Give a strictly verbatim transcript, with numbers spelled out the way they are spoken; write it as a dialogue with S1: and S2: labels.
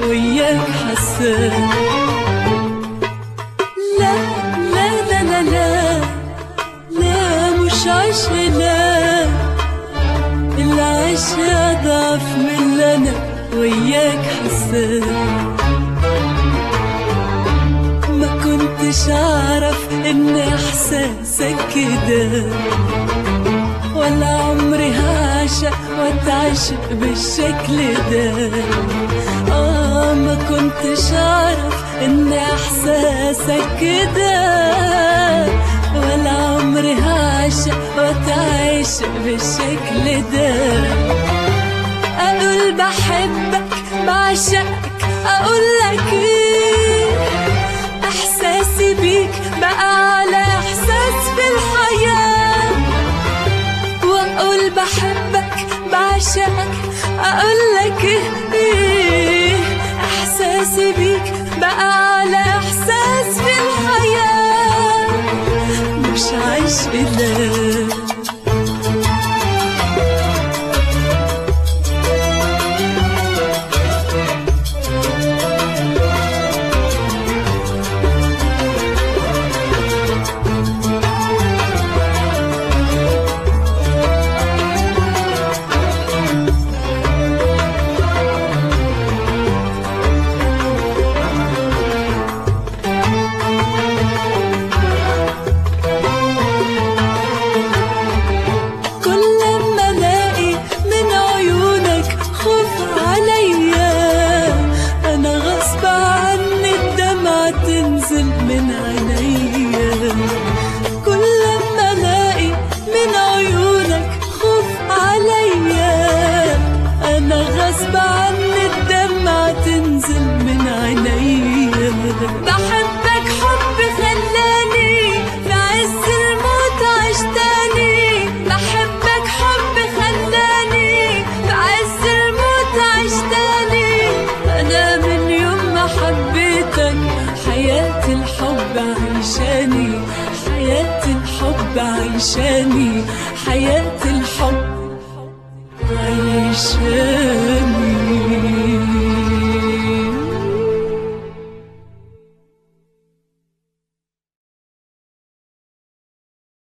S1: وياك حسان. لا لا لا لا لا لا مش عشق، لا العشق أضعف من اللي أنا وياك حسان. ما كنتش أعرف إن إحساسك كده، ولا عمري هعشق واتعشق بالشكل ده. آه ما كنتش أعرف إن إحساسك كده، ولا عمري هعشق واتعشق بالشكل ده. أقول بحبك بعشقك، أقولك إيه؟ إحساسي بيك بقى أعلى إحساس في الحياة. وأقول بحبك بعشقك، أقولك إيه؟ إحساسي بيك بقى أعلى إحساس في الحياة. مش عشق لا. من عينيا كل لما الاقي من عيونك خوف عليا، انا غصب عني الدمعة تنزل من عينيا. بحبك حب خلاني في عز الموت عشتاني، بحبك حب خلاني في عز الموت عشتاني. انا من يوم ما حبيتك حياة الحب عيشاني، حياة الحب عيشاني، حياة الحب عيشاني.